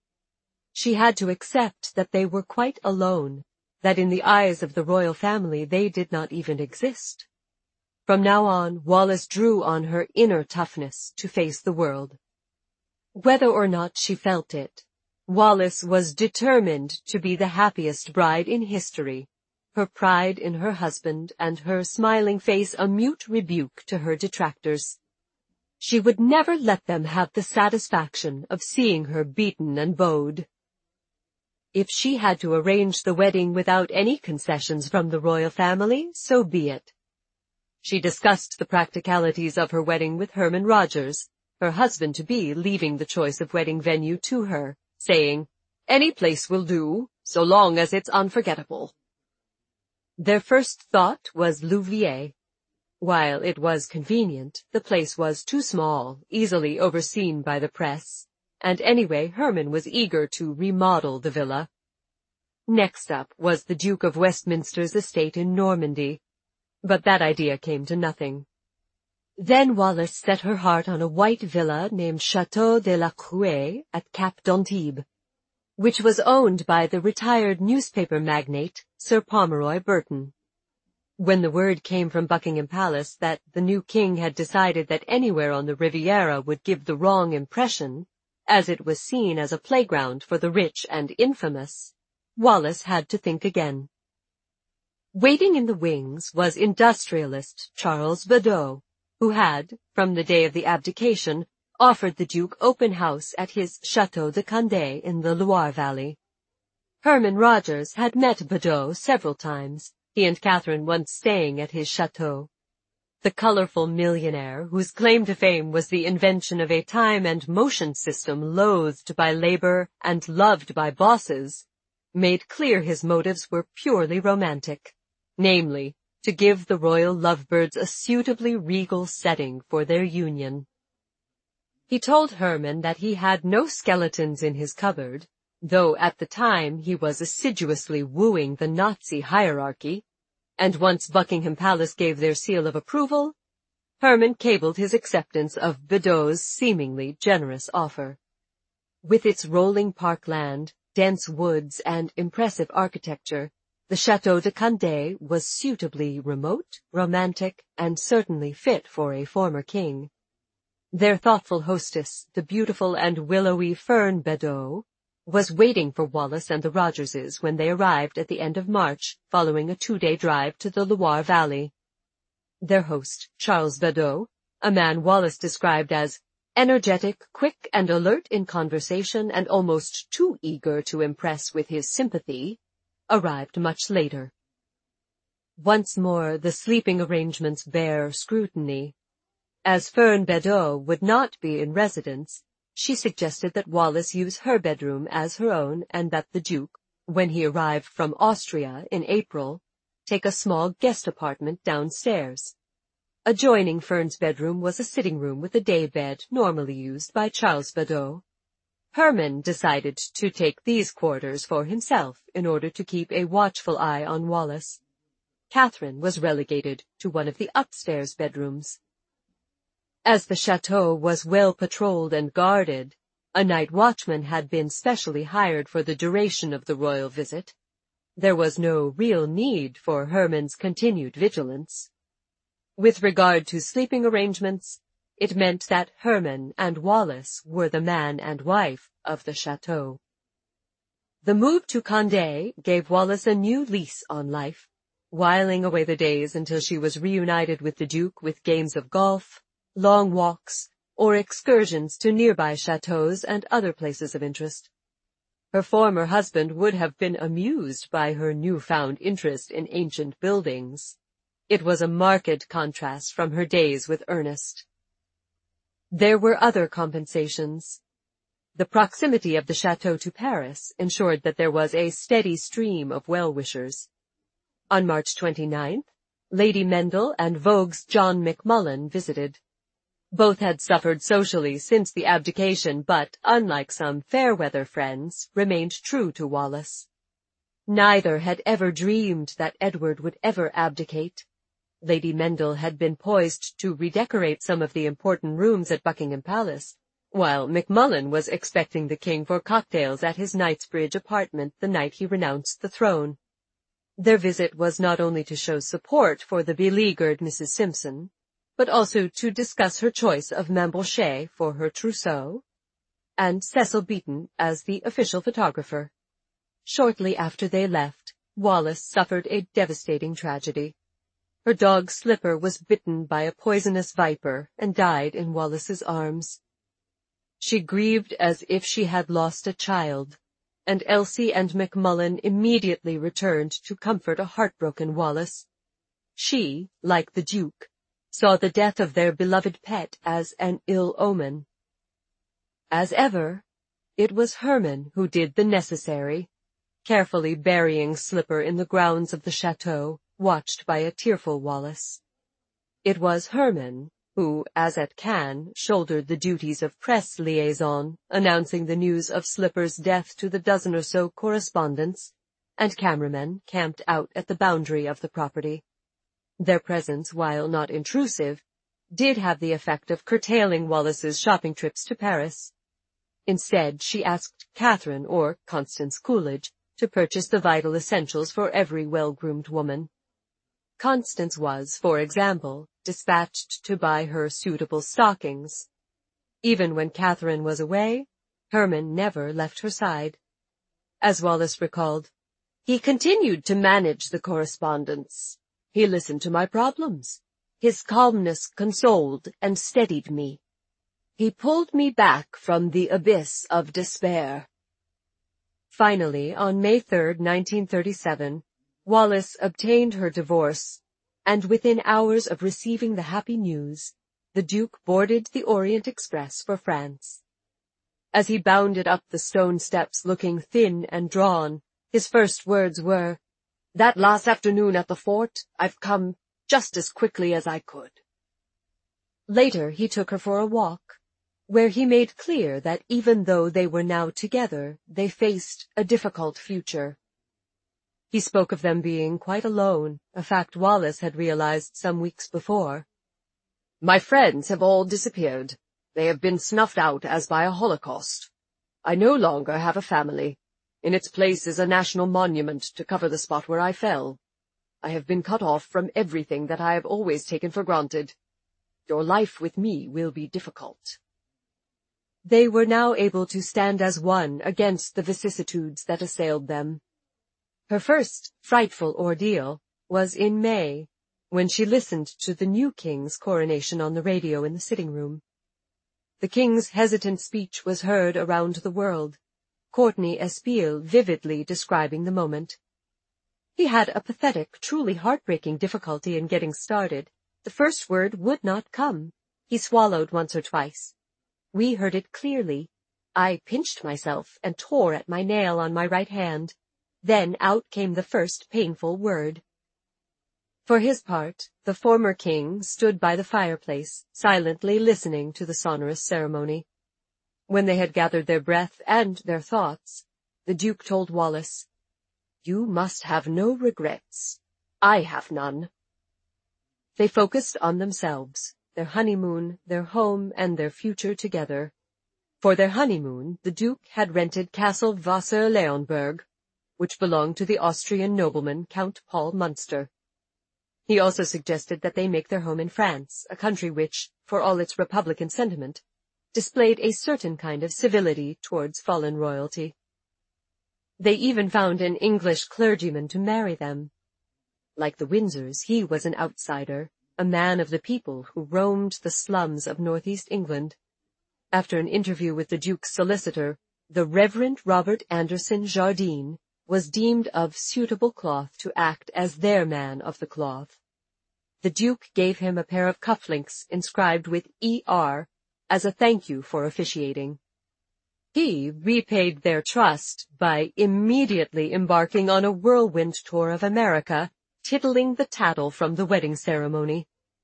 She had to accept that they were quite alone, that in the eyes of the royal family they did not even exist. From now on, Wallis drew on her inner toughness to face the world. Whether or not she felt it, Wallis was determined to be the happiest bride in history, her pride in her husband and her smiling face a mute rebuke to her detractors. She would never let them have the satisfaction of seeing her beaten and bowed. If she had to arrange the wedding without any concessions from the royal family, so be it. She discussed the practicalities of her wedding with Herman Rogers, her husband-to-be leaving the choice of wedding venue to her, saying, "Any place will do, so long as it's unforgettable." Their first thought was Louviers. While it was convenient, the place was too small, easily overseen by the press, and anyway Herman was eager to remodel the villa. Next up was the Duke of Westminster's estate in Normandy, but that idea came to nothing. Then Wallis set her heart on a white villa named Château de la Crouée at Cap d'Antibes, which was owned by the retired newspaper magnate Sir Pomeroy Burton. When the word came from Buckingham Palace that the new king had decided that anywhere on the Riviera would give the wrong impression, as it was seen as a playground for the rich and infamous, Wallis had to think again. Waiting in the wings was industrialist Charles Badeau, who had, from the day of the abdication, offered the Duke open house at his Château de Condé in the Loire Valley. Herman Rogers had met Bedeau several times, he and Catherine once staying at his chateau. The colorful millionaire, whose claim to fame was the invention of a time and motion system loathed by labor and loved by bosses, made clear his motives were purely romantic, namely, to give the royal lovebirds a suitably regal setting for their union. He told Herman that he had no skeletons in his cupboard, though at the time he was assiduously wooing the Nazi hierarchy, and once Buckingham Palace gave their seal of approval, Herman cabled his acceptance of Bedeau's seemingly generous offer. With its rolling parkland, dense woods, and impressive architecture, the Château de Condé was suitably remote, romantic, and certainly fit for a former king. Their thoughtful hostess, the beautiful and willowy Fern Bedeau, was waiting for Wallace and the Rogerses when they arrived at the end of March, following a two-day drive to the Loire Valley. Their host, Charles Bedeau, a man Wallace described as energetic, quick, and alert in conversation and almost too eager to impress with his sympathy, arrived much later. Once more the sleeping arrangements bear scrutiny. As Fern Bedeau would not be in residence, she suggested that Wallace use her bedroom as her own and that the Duke, when he arrived from Austria in April, take a small guest apartment downstairs. Adjoining Fern's bedroom was a sitting room with a day bed normally used by Charles Bedeau. Herman decided to take these quarters for himself in order to keep a watchful eye on Wallace. Catherine was relegated to one of the upstairs bedrooms. As the chateau was well patrolled and guarded, a night watchman had been specially hired for the duration of the royal visit. There was no real need for Herman's continued vigilance. With regard to sleeping arrangements, it meant that Herman and Wallace were the man and wife of the chateau. The move to Condé gave Wallace a new lease on life, whiling away the days until she was reunited with the Duke with games of golf, long walks, or excursions to nearby chateaux and other places of interest. Her former husband would have been amused by her newfound interest in ancient buildings. It was a marked contrast from her days with Ernest. There were other compensations. The proximity of the chateau to Paris ensured that there was a steady stream of well-wishers. On March twenty-ninth, Lady Mendel and Vogue's John McMullen visited. Both had suffered socially since the abdication, but, unlike some fair-weather friends, remained true to Wallace. Neither had ever dreamed that Edward would ever abdicate. Lady Mendel had been poised to redecorate some of the important rooms at Buckingham Palace, while McMullen was expecting the king for cocktails at his Knightsbridge apartment the night he renounced the throne. Their visit was not only to show support for the beleaguered Missus Simpson, but also to discuss her choice of Mambonchet for her trousseau, and Cecil Beaton as the official photographer. Shortly after they left, Wallace suffered a devastating tragedy. Her dog Slipper was bitten by a poisonous viper and died in Wallace's arms. She grieved as if she had lost a child, and Elsie and McMullen immediately returned to comfort a heartbroken Wallace. She, like the Duke, saw the death of their beloved pet as an ill omen. As ever, it was Herman who did the necessary, carefully burying Slipper in the grounds of the chateau, watched by a tearful Wallace. It was Herman who, as at Cannes, shouldered the duties of press liaison, announcing the news of Slipper's death to the dozen or so correspondents and cameramen camped out at the boundary of the property. Their presence, while not intrusive, did have the effect of curtailing Wallace's shopping trips to Paris. Instead, she asked Catherine or Constance Coolidge to purchase the vital essentials for every well-groomed woman. Constance was, for example, dispatched to buy her suitable stockings. Even when Catherine was away, Herman never left her side. As Wallace recalled, he continued to manage the correspondence. He listened to my problems. His calmness consoled and steadied me. He pulled me back from the abyss of despair. Finally, on May third, nineteen thirty-seven, Wallis obtained her divorce, and within hours of receiving the happy news, the Duke boarded the Orient Express for France. As he bounded up the stone steps looking thin and drawn, his first words were, "That last afternoon at the fort, I've come just as quickly as I could." Later he took her for a walk, where he made clear that even though they were now together, they faced a difficult future. He spoke of them being quite alone, a fact Wallis had realized some weeks before. "My friends have all disappeared. They have been snuffed out as by a holocaust. I no longer have a family. In its place is a national monument to cover the spot where I fell. I have been cut off from everything that I have always taken for granted. Your life with me will be difficult." They were now able to stand as one against the vicissitudes that assailed them. Her first frightful ordeal was in May, when she listened to the new king's coronation on the radio in the sitting room. The king's hesitant speech was heard around the world, Courtney Espial vividly describing the moment. He had a pathetic, truly heartbreaking difficulty in getting started. The first word would not come. He swallowed once or twice. We heard it clearly. I pinched myself and tore at my nail on my right hand. Then out came the first painful word. For his part, the former king stood by the fireplace, silently listening to the sonorous ceremony. When they had gathered their breath and their thoughts, the Duke told Wallis, "You must have no regrets. I have none." They focused on themselves, their honeymoon, their home, and their future together. For their honeymoon, the Duke had rented Castle Wasser-Leonberg, which belonged to the Austrian nobleman Count Paul Munster. He also suggested that they make their home in France, a country which, for all its republican sentiment, displayed a certain kind of civility towards fallen royalty. They even found an English clergyman to marry them. Like the Windsors, he was an outsider, a man of the people who roamed the slums of northeast England. After an interview with the Duke's solicitor, the Reverend Robert Anderson Jardine was deemed of suitable cloth to act as their man of the cloth. The Duke gave him a pair of cufflinks inscribed with E R as a thank you for officiating. He repaid their trust by immediately embarking on a whirlwind tour of America, tittling the tattle from the wedding ceremony.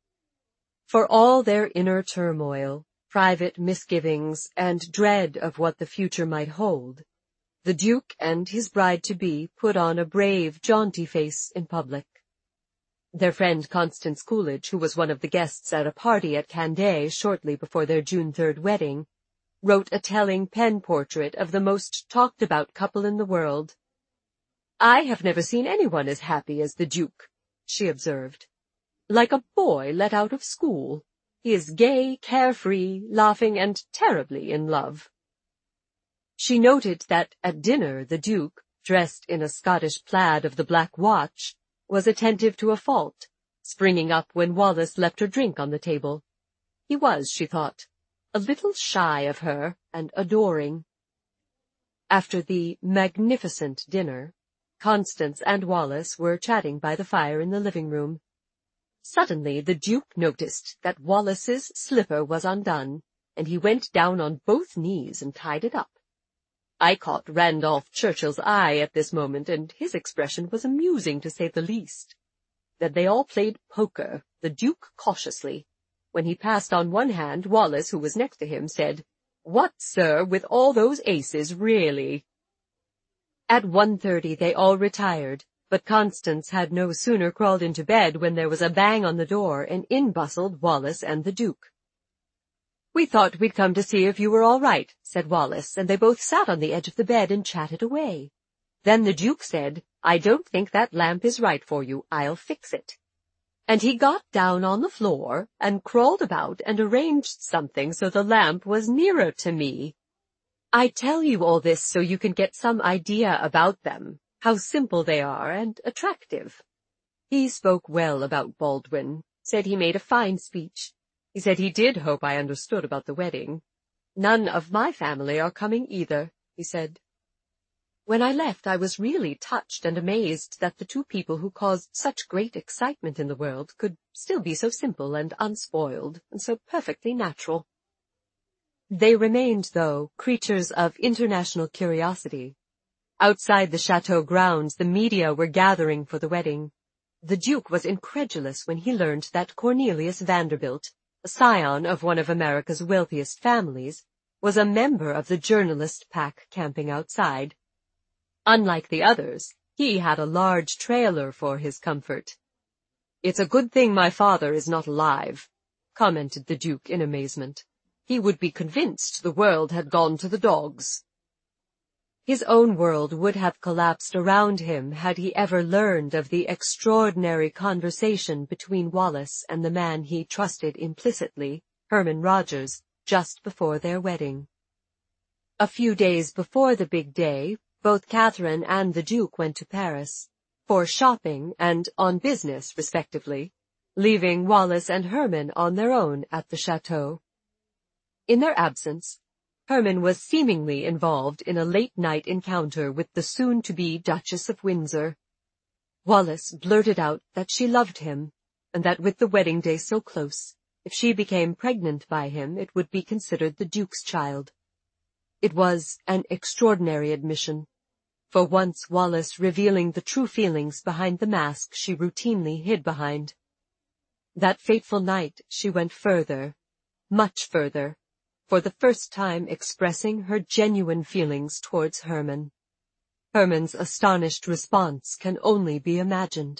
For all their inner turmoil, private misgivings, and dread of what the future might hold, the Duke and his bride-to-be put on a brave, jaunty face in public. Their friend Constance Coolidge, who was one of the guests at a party at Candé shortly before their June third wedding, wrote a telling pen portrait of the most talked-about couple in the world. "I have never seen anyone as happy as the Duke," she observed. "Like a boy let out of school. He is gay, carefree, laughing, and terribly in love." She noted that at dinner the Duke, dressed in a Scottish plaid of the Black Watch, was attentive to a fault, springing up when Wallis left her drink on the table. He was, she thought, a little shy of her and adoring. After the magnificent dinner, Constance and Wallis were chatting by the fire in the living room. Suddenly the Duke noticed that Wallis's slipper was undone, and he went down on both knees and tied it up. I caught Randolph Churchill's eye at this moment, and his expression was amusing to say the least. Then they all played poker, the Duke cautiously. When he passed on one hand, Wallis, who was next to him, said, "What, sir, with all those aces, really?" At one thirty they all retired, but Constance had no sooner crawled into bed when there was a bang on the door, and in bustled Wallis and the Duke. "We thought we'd come to see if you were all right," said Wallis, and they both sat on the edge of the bed and chatted away. Then the Duke said, "I don't think that lamp is right for you. I'll fix it." And he got down on the floor and crawled about and arranged something so the lamp was nearer to me. I tell you all this so you can get some idea about them, how simple they are and attractive. He spoke well about Baldwin, said he made a fine speech. He said he did hope I understood about the wedding. None of my family are coming either, he said. When I left, I was really touched and amazed that the two people who caused such great excitement in the world could still be so simple and unspoiled and so perfectly natural. They remained, though, creatures of international curiosity. Outside the chateau grounds, the media were gathering for the wedding. The Duke was incredulous when he learned that Cornelius Vanderbilt, a scion of one of America's wealthiest families, was a member of the journalist pack camping outside. Unlike the others, he had a large trailer for his comfort. "It's a good thing my father is not alive," commented the Duke in amazement. "He would be convinced the world had gone to the dogs." His own world would have collapsed around him had he ever learned of the extraordinary conversation between Wallace and the man he trusted implicitly, Herman Rogers, just before their wedding. A few days before the big day, both Catherine and the Duke went to Paris, for shopping and on business, respectively, leaving Wallace and Herman on their own at the chateau. In their absence, Herman was seemingly involved in a late-night encounter with the soon-to-be Duchess of Windsor. Wallace blurted out that she loved him, and that with the wedding day so close, if she became pregnant by him, it would be considered the Duke's child. It was an extraordinary admission, for once Wallace revealing the true feelings behind the mask she routinely hid behind. That fateful night she went further, much further, for the first time expressing her genuine feelings towards Herman. Herman's astonished response can only be imagined.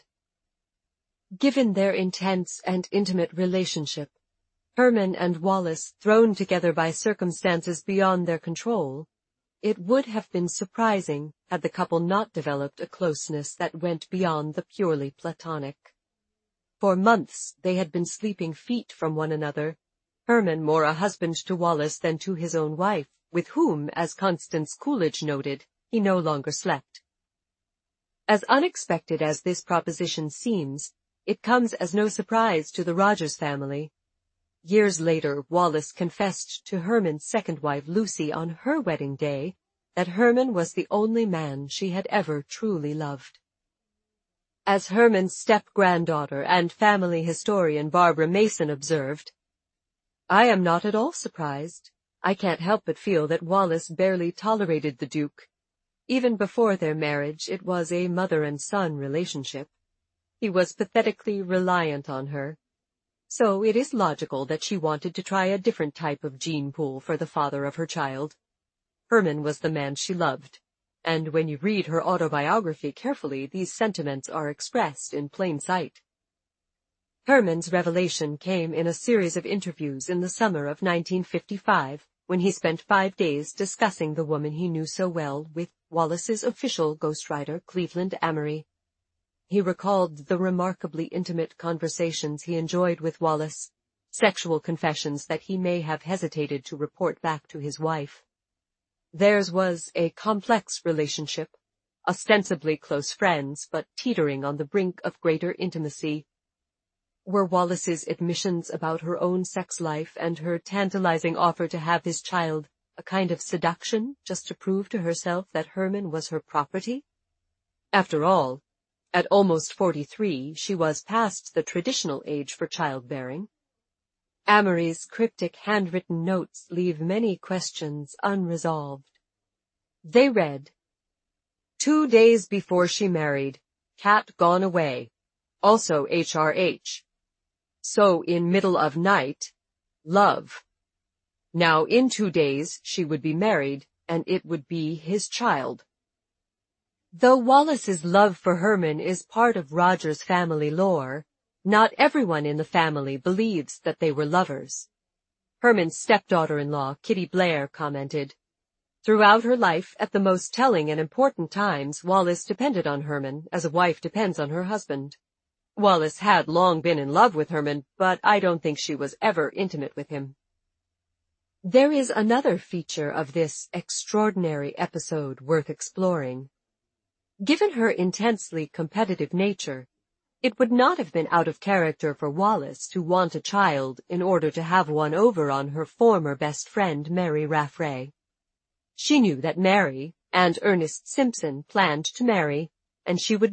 Given their intense and intimate relationship, Herman and Wallace thrown together by circumstances beyond their control, it would have been surprising had the couple not developed a closeness that went beyond the purely platonic. For months they had been sleeping feet from one another, Herman more a husband to Wallace than to his own wife, with whom, as Constance Coolidge noted, he no longer slept. As unexpected as this proposition seems, it comes as no surprise to the Rogers family. Years later, Wallace confessed to Herman's second wife, Lucy, on her wedding day, that Herman was the only man she had ever truly loved. As Herman's step-granddaughter and family historian Barbara Mason observed, "I am not at all surprised. I can't help but feel that Wallace barely tolerated the Duke. Even before their marriage, it was a mother-and-son relationship. He was pathetically reliant on her. So it is logical that she wanted to try a different type of gene pool for the father of her child. Herman was the man she loved, and when you read her autobiography carefully, these sentiments are expressed in plain sight." Herman's revelation came in a series of interviews in the summer of nineteen fifty-five, when he spent five days discussing the woman he knew so well with Wallace's official ghostwriter, Cleveland Amory. He recalled the remarkably intimate conversations he enjoyed with Wallace, sexual confessions that he may have hesitated to report back to his wife. Theirs was a complex relationship, ostensibly close friends, but teetering on the brink of greater intimacy. Were Wallace's admissions about her own sex life and her tantalizing offer to have his child a kind of seduction just to prove to herself that Herman was her property? After all, at almost forty-three, she was past the traditional age for childbearing. Amory's cryptic handwritten notes leave many questions unresolved. They read, "Two days before she married, cat gone away, also H R H. So in middle of night, love. Now in two days she would be married, and it would be his child." Though Wallace's love for Herman is part of Rogers family lore, not everyone in the family believes that they were lovers. Herman's stepdaughter-in-law, Kitty Blair, commented, "Throughout her life, at the most telling and important times, Wallace depended on Herman, as a wife depends on her husband. Wallace had long been in love with Herman, but I don't think she was ever intimate with him." There is another feature of this extraordinary episode worth exploring. Given her intensely competitive nature, It would not have been out of character for Wallis to want a child in order to have one over on her former best friend, Mary Raffray. She knew that Mary and Ernest Simpson planned to marry, and she would